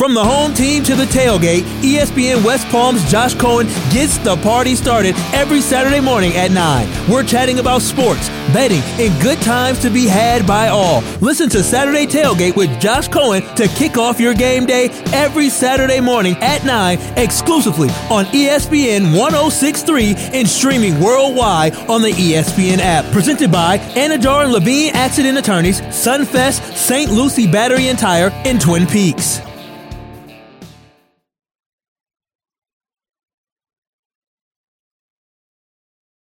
From the home team to the tailgate, ESPN West Palm's Josh Cohen gets the party started every Saturday morning at 9. We're chatting about sports, betting, and good times to be had by all. Listen to Saturday Tailgate with Josh Cohen to kick off your game day every Saturday morning at 9, exclusively on ESPN 106.3 and streaming worldwide on the ESPN app. Presented by Anajar and Levine Accident Attorneys, Sunfest, St. Lucie Battery and Tire, and Twin Peaks.